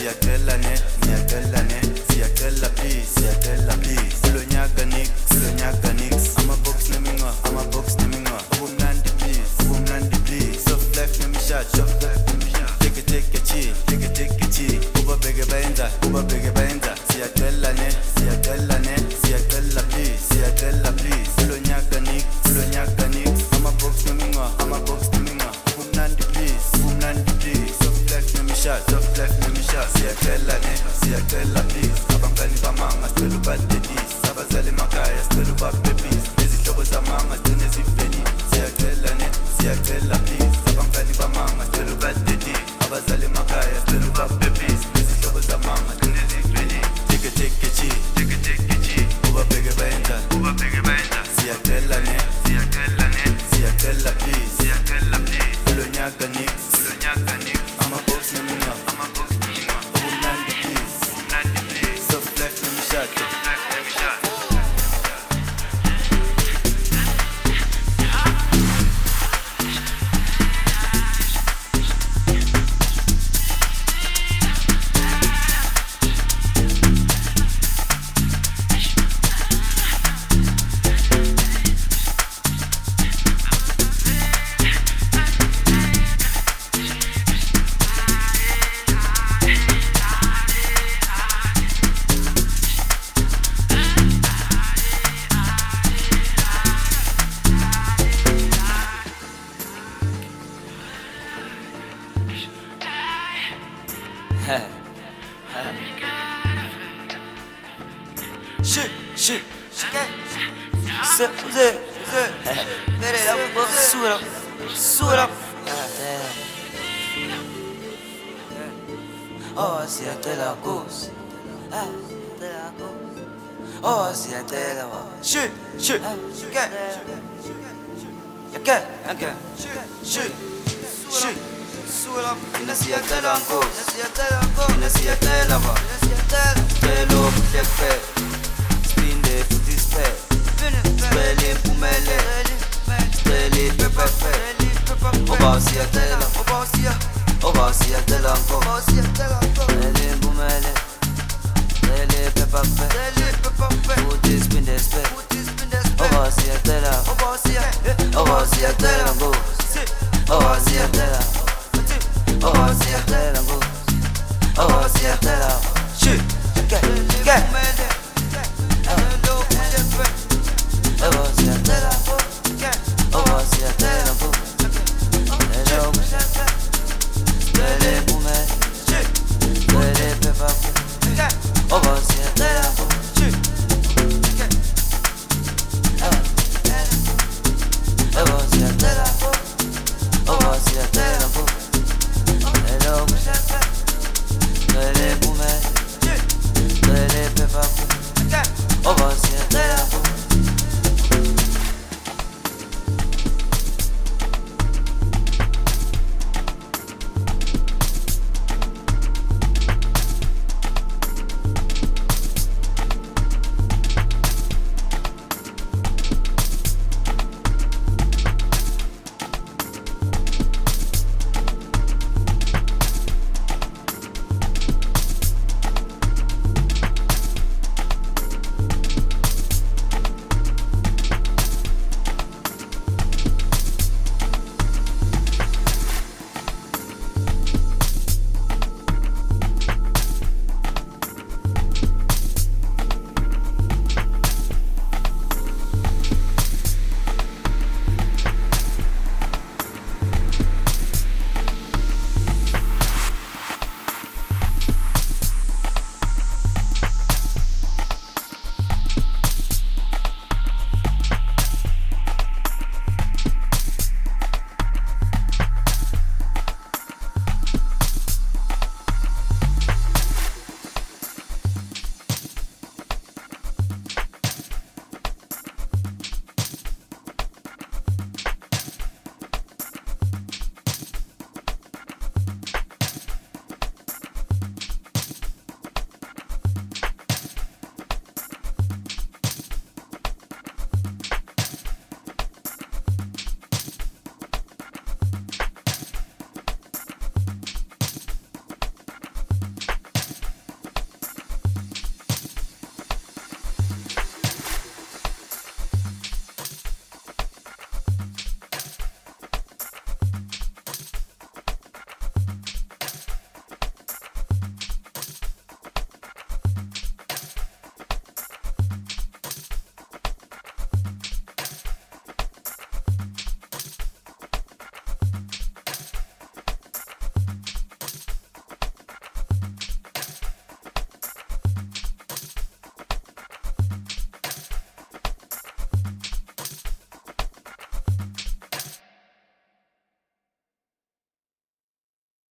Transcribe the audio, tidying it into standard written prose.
siyacela ne, ngiyacela ne, siyacela please, siyacela please. Kulonyaka nix, ama-box neminga, ubumnandi please, soft life nemishad, take a chill, ubabheke bayenza, siyacela ne, siyacela please, kulonyaka nix, ama-box neminga, ubumnandi please, soft life nemishad, siyacela please, abangani bamanga sicela ubadedise, abazali emakhaya sicela ubaphephise, izihlobo zamanga zigcine zifeli, siyacela please, abangani bamanga sicela ubadedise, abazali emakhaya sicela ubaphephise, izihlobo zamanga zigcine zifeli. Take a chill, ubabheke bayenza, siyacela ne, siyacela please, kulonyaka nix, ama-box neminga, ubumnandi please, soft life nemishad. Shit. Get it up, suit up. Oh, siyacela Nkosi. Oh, siyacela wa. Shit. Suit up. Ina siyacela Nkosi. Ina siyacela wa. Celo lefe. Spinde futhi sphe. Spele impumele. Spele pepepe. Oba siyacela Nkosi. Spele impumele. Spele pepepe. Futhi spinde sphe. Oba siyacela Nkosi. Oba siyacela Nkosi. Oba siyacela Nkosi.